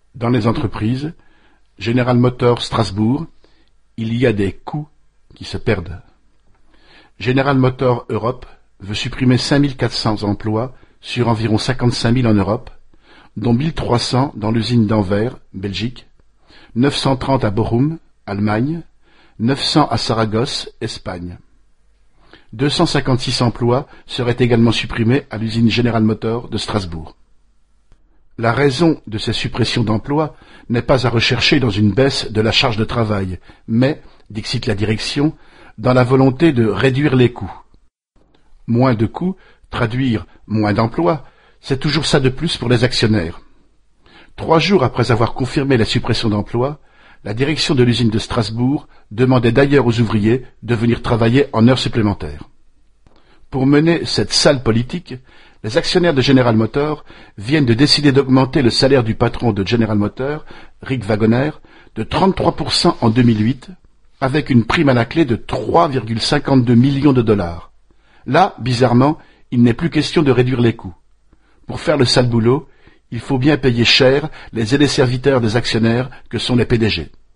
Dans les entreprises, General Motors Strasbourg, il y a des coûts qui se perdent. General Motors Europe veut supprimer 5400 emplois sur environ 55 000 en Europe, dont 1300 dans l'usine d'Anvers, Belgique, 930 à Bochum, Allemagne, 900 à Saragosse, Espagne. 256 emplois seraient également supprimés à l'usine General Motors de Strasbourg. La raison de ces suppressions d'emplois n'est pas à rechercher dans une baisse de la charge de travail, mais, dixit la direction, dans la volonté de réduire les coûts. Moins de coûts, traduire moins d'emplois, c'est toujours ça de plus pour les actionnaires. 3 jours après avoir confirmé la suppression d'emplois, la direction de l'usine de Strasbourg demandait d'ailleurs aux ouvriers de venir travailler en heures supplémentaires. Pour mener cette sale politique, les actionnaires de General Motors viennent de décider d'augmenter le salaire du patron de General Motors, Rick Wagoner, de 33% en 2008, avec une prime à la clé de 3,52 millions de dollars. Là, bizarrement, il n'est plus question de réduire les coûts. Pour faire le sale boulot, il faut bien payer cher les aides serviteurs des actionnaires que sont les PDG.